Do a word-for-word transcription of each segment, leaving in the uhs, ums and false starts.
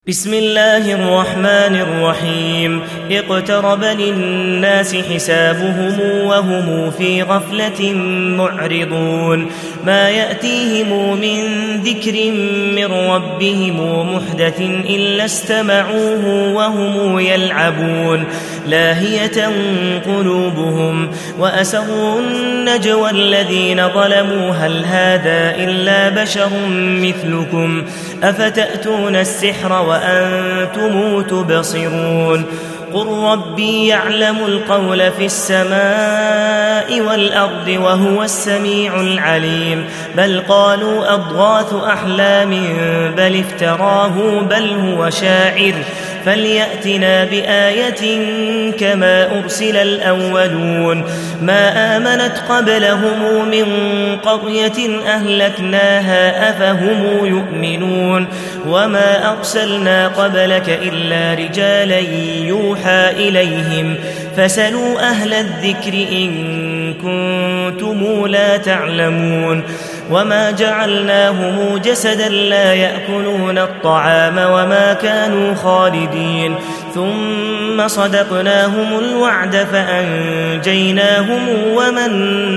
بسم الله الرحمن الرحيم اقترب للناس حسابهم وهم في غفلة معرضون ما يأتيهم من ذكر من ربهم محدث إلا استمعوه وهم يلعبون لاهية قلوبهم وأسروا النجوى الذين ظلموا هل هذا إلا بشر مثلكم أفتأتون السحر وأنتم تبصرون قل ربي يعلم القول في السماء والأرض وهو السميع العليم بل قالوا أضغاث أحلام بل افتراه بل هو شاعر فليأتنا بآية كما أرسل الأولون ما آمنت قبلهم من قرية أهلكناها أفهم يؤمنون وما أرسلنا قبلك إلا رجالا يوحى إليهم فسلوا أهل الذكر إن كنتم لا تعلمون وما جعلناهم جسدا لا يأكلون الطعام وما كانوا خالدين ثم صدقناهم الوعد فأنجيناهم ومن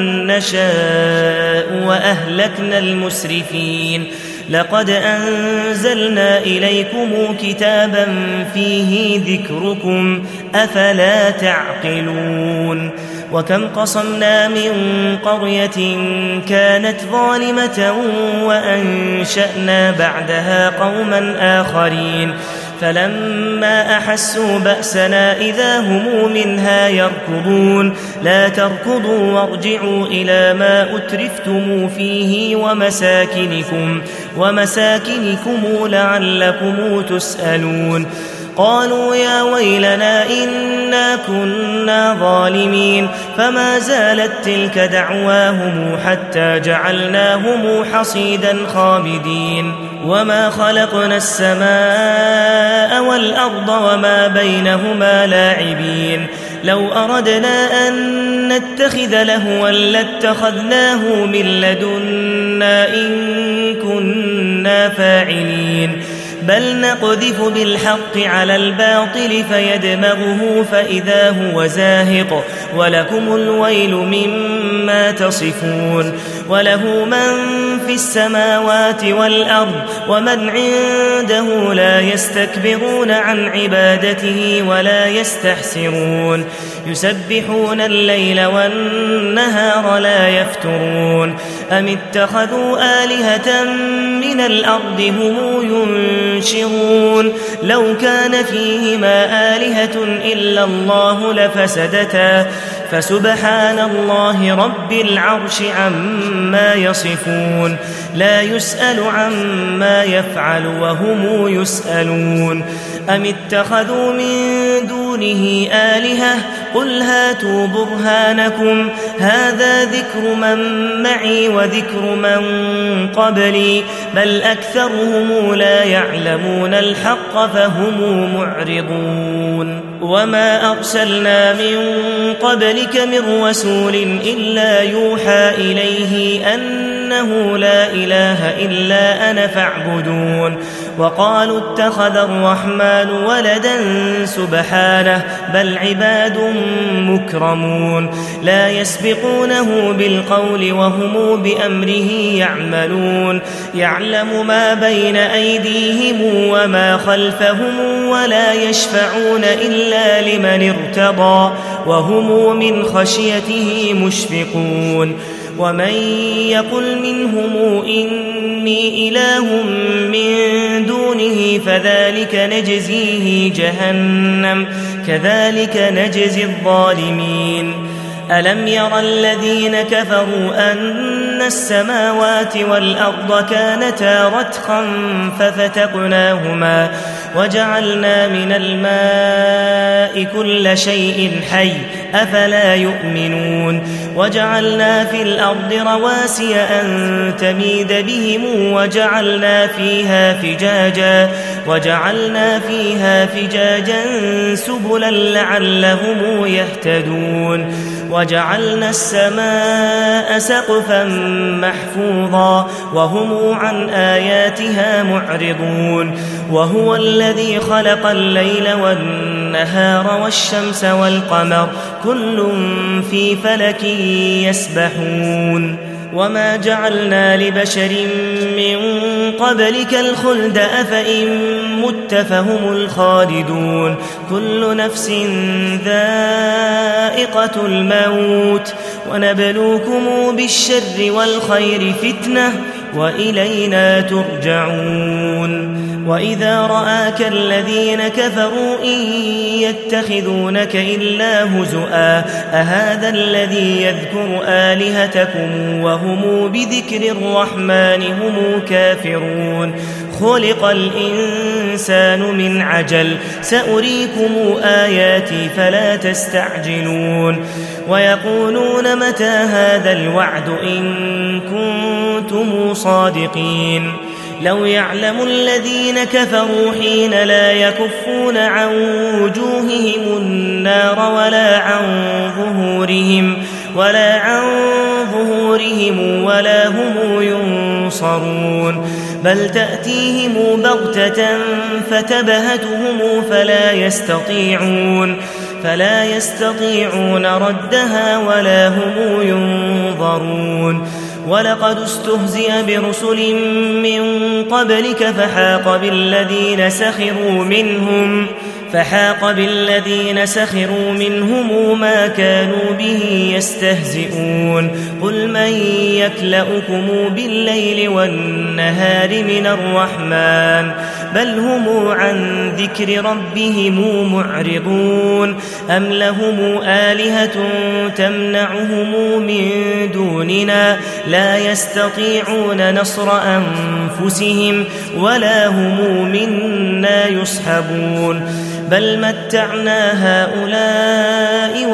نشاء وأهلكنا المسرفين لقد أنزلنا إليكم كتابا فيه ذكركم أفلا تعقلون وكم قصمنا من قرية كانت ظالمة وأنشأنا بعدها قوما آخرين فلما أحسوا بأسنا إذا هم منها يركضون لا تركضوا وارجعوا إلى ما أترفتم فيه ومساكنكم, ومساكنكم لعلكم تسألون قالوا يا ويلنا إنا كنا ظالمين فما زالت تلك دعواهم حتى جعلناهم حصيدا خامدين وما خلقنا السماء والأرض وما بينهما لاعبين لو أردنا أن نتخذ لهوا لاتخذناه من لدنا إن كنا فاعلين بل نقذف بالحق على الباطل فيدمغه فإذا هو زاهق ولكم الويل مما تصفون وله من في السماوات والأرض ومن عنده لا يستكبرون عن عبادته ولا يستحسرون يسبحون الليل والنهار لا يفترون أم اتخذوا آلهة من الأرض هم ينشرون لو كان فيهما آلهة إلا الله لفسدتا فسبحان الله رب العرش عما يصفون لا يسأل عما يفعل وهم يسألون أم اتخذوا من دونه آلهة قل هاتوا برهانكم هذا ذكر من معي وذكر من قبلي بل أكثرهم لا يعلمون الحق فهم معرضون وما أرسلنا من قبلك من رسول إلا يوحى إليه أنه لا إله إلا أنا فاعبدون وقالوا اتخذ الرحمن ولدا سبحانه بل عباد مكرمون لا يسبقونه بالقول وهم بأمره يعملون يعلم ما بين أيديهم وما خلفهم ولا يشفعون إلا لمن ارتضى وهم من خشيته مشفقون ومن يقل منهم إني إله من دونه فذلك نجزيه جهنم كذلك نجزي الظالمين ألم ير الذين كفروا أن السماوات والأرض كانتا رتقا ففتقناهما وجعلنا من الماء كل شيء حي أفلا يؤمنون وجعلنا في الأرض رواسي أن تميد بهم وجعلنا فيها فجاجا وجعلنا فيها فجاجا سبلا لعلهم يهتدون وجعلنا السماء سقفا محفوظا وهم عن آياتها معرضون وهو الذي خلق الليل والنهار والشمس والقمر كل في فلك يسبحون وما جعلنا لبشر من قبلك الخلد أفإن مت فهم الخالدون كل نفس ذائقة الموت ونبلوكم بالشر والخير فتنة وإلينا ترجعون وإذا رآك الذين كفروا إن يتخذونك إلا هزؤا أهذا الذي يذكر آلهتكم وهم بذكر الرحمن هم كافرون خلق الإنسان من عجل سأريكم آياتي فلا تستعجلون ويقولون متى هذا الوعد إن كنتم صادقين لو يعلم الذين كفروا حين لا يكفون عن وجوههم النار ولا عن ظهورهم ولا عن ظهورهم ولا هم ينصرون بل تأتيهم بغتة فتبهتهم فلا يستطيعون فلا يستطيعون ردها ولا هم ينظرون ولقد استهزئ برسل من قبلك فحاق بالذين سخروا منهم فحاق بالذين سخروا منهم ما كانوا به يستهزئون قل من يكلؤكم بالليل والنهار من الرحمن بل هم عن ذكر ربهم معرضون أم لهم آلهة تمنعهم من دوننا لا يستطيعون نصر أنفسهم ولا هم منا يصحبون بل متعنا هؤلاء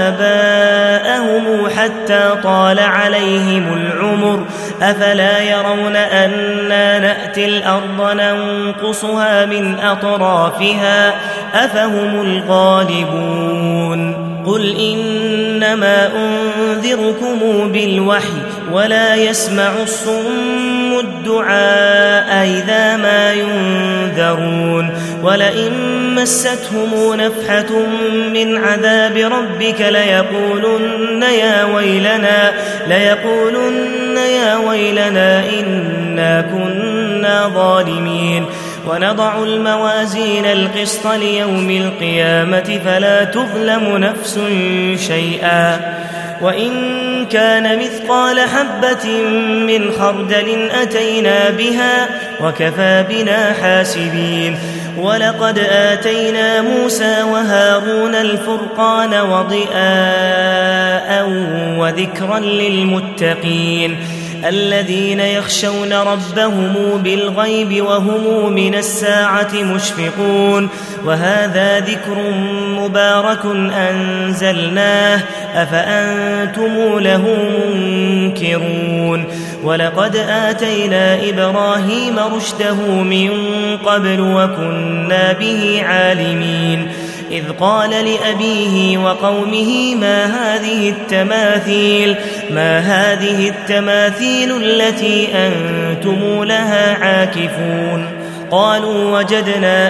وآباءهم حتى طال عليهم العمر أفلا يرون أنا نأتي الأرض ننقصها من أطرافها أفهم الغالبون قل إنما أنذركم بالوحي ولا يسمع الصم الدعاء إذا ما ينذرون ولئن مستهم نفحة من عذاب ربك ليقولن يا ويلنا ليقولن يا ويلنا إنا كنا ظالمين ونضع الموازين القسط ليوم القيامة فلا تظلم نفس شيئا وإن كان مثقال حبة من خردل أتينا بها وكفى بنا حاسبين ولقد آتينا موسى وهارون الفرقان وضياء وذكرا للمتقين الذين يخشون ربهم بالغيب وهم من الساعة مشفقون وهذا ذكر مبارك أنزلناه أفأنتم له منكرون ولقد آتينا إبراهيم رشده من قبل وكنا به عالمين إذ قال لأبيه وقومه ما هذه التماثيل ما هذه التماثيل التي أنتم لها عاكفون قالوا وجدنا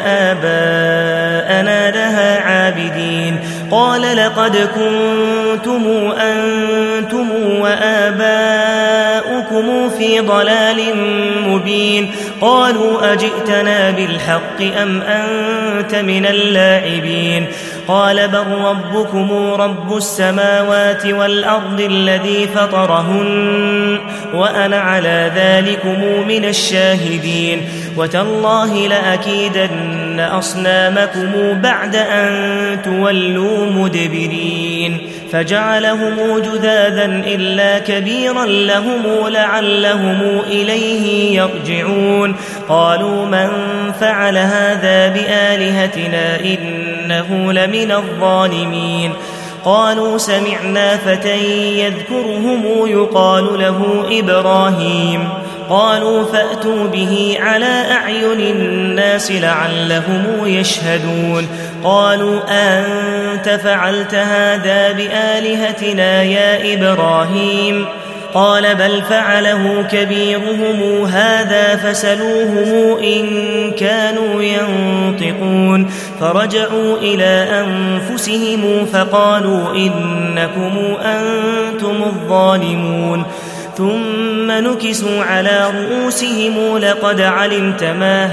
آباءنا لها عابدين قال لقد كنتم أنتم وآباؤكم في ضلال مبين قالوا أجئتنا بالحق أم أنت من اللاعبين قال بل ربكم رب السماوات والأرض الذي فطرهن وأنا على ذلكم من الشاهدين وتالله لأكيدن أصنامكم بعد أن تولوا مدبرين فجعلهم جذاذا إلا كبيرا لهم لعلهم إليه يرجعون قالوا من فعل هذا بآلهتنا إنه لمن الظالمين قالوا سمعنا فتى يذكرهم يقال له إبراهيم قالوا فأتوا به على أعين الناس لعلهم يشهدون قالوا أنت فعلت هذا بآلهتنا يا إبراهيم قال بل فعله كبيرهم هذا فسلوهم إن كانوا ينطقون فرجعوا إلى أنفسهم فقالوا إنكم أنتم الظالمون ثم نكسوا على رؤوسهم لقد علمت ما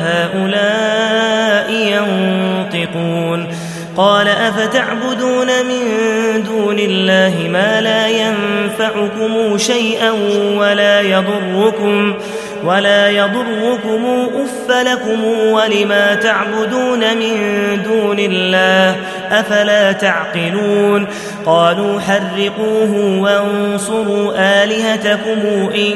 هؤلاء ينطقون قال أفتعبدون من دون الله ما لا ينفعكم شيئا ولا يضركم ولا يضركم أف لكم ولما تعبدون من دون الله أفلا تعقلون قالوا حرقوه وانصروا آلهتكم إن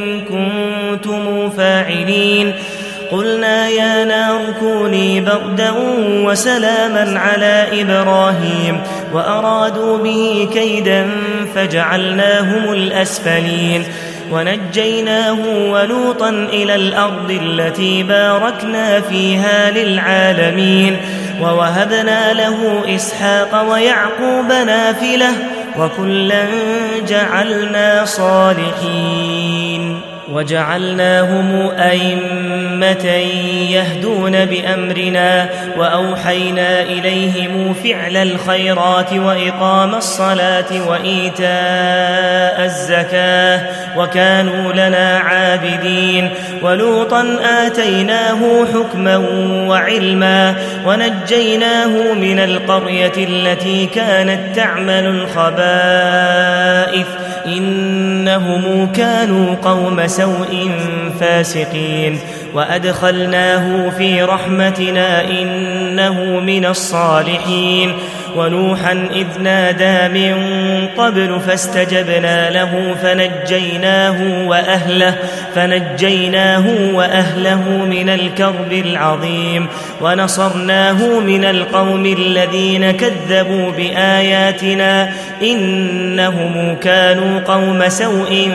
كنتم فاعلين قلنا يا نار كوني بردا وسلاما على إبراهيم وأرادوا به كيدا فجعلناهم الأسفلين ونجيناه ولوطا إلى الأرض التي باركنا فيها للعالمين ووهبنا له إسحاق ويعقوب نافلة وكلا جعلنا صالحين وجعلناهم أئمة يهدون بأمرنا وأوحينا إليهم فعل الخيرات وإقام الصلاة وإيتاء الزكاة وكانوا لنا عابدين ولوطا آتيناه حكما وعلما ونجيناه من القرية التي كانت تعمل الخبائث إنهم كانوا قوم سوء فاسقين وأدخلناه في رحمتنا إنه من الصالحين ونوحا إذ نادى من قبل فاستجبنا له فنجيناه وأهله فنجيناه وأهله من الكرب العظيم ونصرناه من القوم الذين كذبوا بآياتنا إنهم كانوا قوم سوء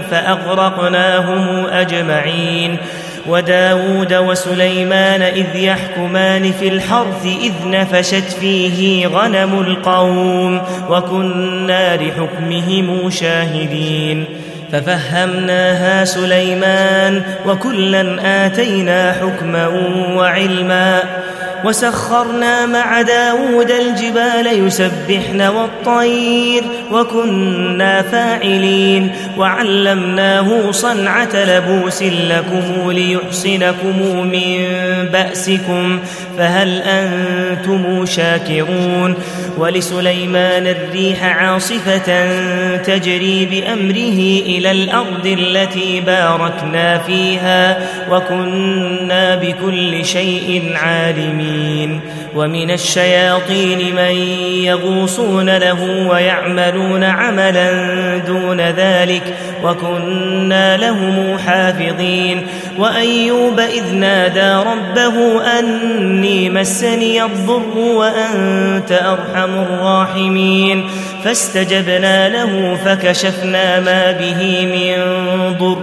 فأغرقناهم أجمعين وداود وسليمان إذ يحكمان في الحرث إذ نفشت فيه غنم القوم وكنا لحكمهم شاهدين ففهمناها سليمان وكلا آتينا حكما وعلما وسخرنا مع داود الجبال يسبحن والطير وكنا فاعلين وعلمناه صنعة لبوس لكم ليحصنكم من بأسكم فهل أنتم شاكرون ولسليمان الريح عاصفة تجري بأمره إلى الأرض التي باركنا فيها وكنا بكل شيء عالمين ومن الشياطين من يغوصون له ويعملون عملا دون ذلك وكنا لهم حافظين وأيوب إذ نادى ربه أني مسني الضر وأنت أرحم الراحمين فاستجبنا له فكشفنا ما به من ضر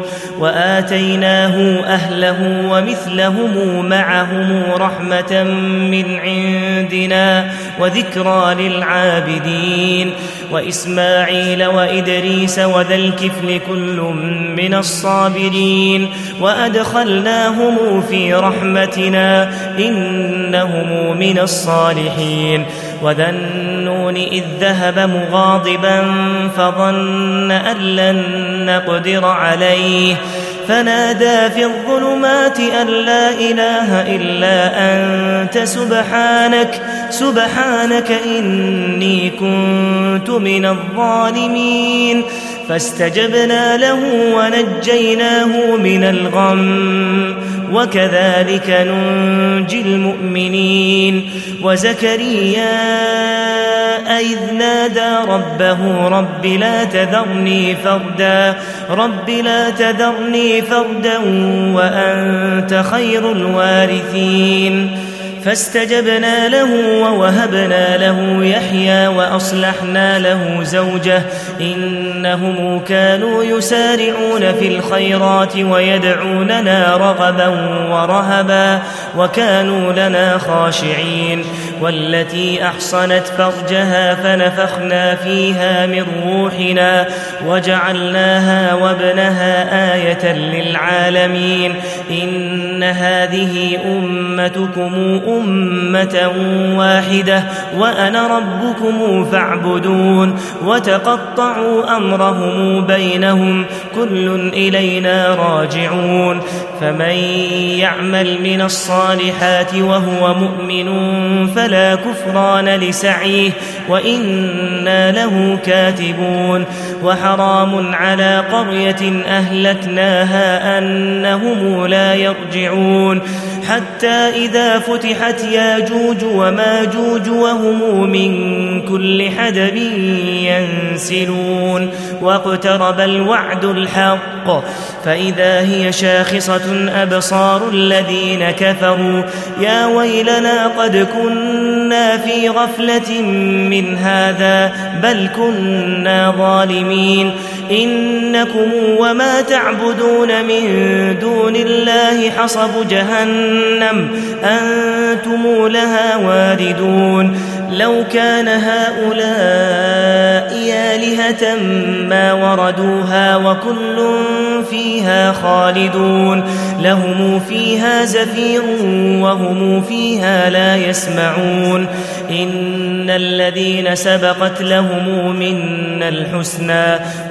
وآتيناه أهله ومثلهم معهم رحمة من عندنا وذكرى للعابدين وإسماعيل وإدريس وذا الكفل كل من الصابرين وأدخلناهم في رحمتنا إنهم من الصالحين وذا النون إذ ذهب مغاضبا فظن أن لن نقدر عليه فنادى في الظلمات أن لا إله إلا أنت سبحانك سبحانك إني كنت من الظالمين فاستجبنا له ونجيناه من الغم وكذلك ننجي المؤمنين وزكريا إذ نادى ربه رب لا تذرني فردا رب لا تذرني فردا وأنت خير الوارثين فاستجبنا له ووهبنا له يحيى وأصلحنا له زوجه إنهم كانوا يسارعون في الخيرات ويدعوننا رغبا ورهبا وكانوا لنا خاشعين والتي أحصنت فرجها فنفخنا فيها من روحنا وجعلناها وابنها آية للعالمين إن هذه أمتكم أمة واحدة وأنا ربكم فاعبدون وتقطعوا أمرهم بينهم كل إلينا راجعون فمن يعمل من الصالحات وهو مؤمن فلا كفران لسعيه وإنا له كاتبون وحرام على قرية أهلكناها أنهم لا يرجعون حتى إذا فتحت ياجوج وماجوج وهم من كل حدب ينسلون واقترب الوعد الحق فإذا هي شاخصة أبصار الذين كفروا يا ويلنا قد كنا في غفلة من هذا بل كنا ظالمين إنكم وما تعبدون من دون الله حصب جهنم أنتم لها واردون لو كان هؤلاء آلهة ما وردوها وكل فيها خالدون لهم فيها زفير وهم فيها لا يسمعون إن الذين سبقت لهم منا الحسنى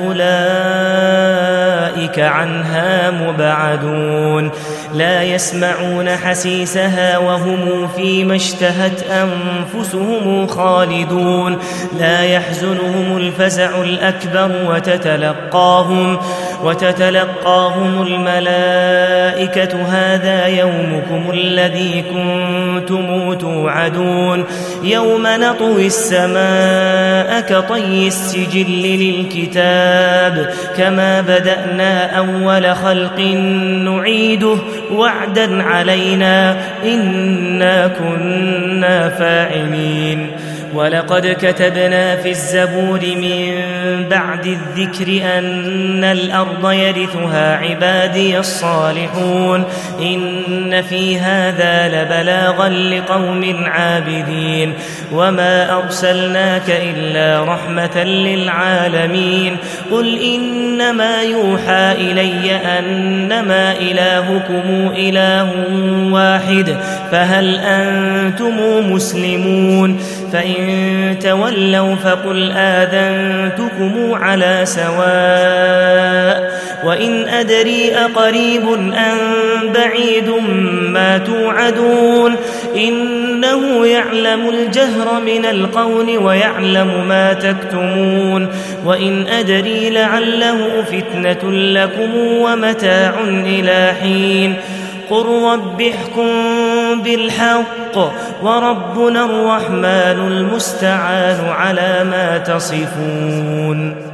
أولئك عنها مبعدون لا يسمعون حسيسها وهم فيما اشتهت أنفسهم خالدون لا يحزنهم الفزع الأكبر وتتلقاهم وتتلقاهم الملائكة هذا يومكم الذي كنتم توعدون يوم نطوي السماء كطي السجل للكتاب كما بدأنا أول خلق نعيده وعدا علينا إنا كنا فاعلين ولقد كتبنا في الزبور من بعد الذكر أن الأرض يرثها عبادي الصالحون إن في هذا لبلاغا لقوم عابدين وما أرسلناك إلا رحمة للعالمين قل إنما يوحى إلي أنما إلهكم إله واحد فهل أنتم مسلمون فإن تولوا فقل آذنتكم على سواء وإن أدري أقريب أم بعيد ما توعدون إنه يعلم الجهر من القول ويعلم ما تكتمون وإن أدري لعله فتنة لكم ومتاع إلى حين قل رب احكم بالحق وربنا الرحمن المستعان على ما تصفون.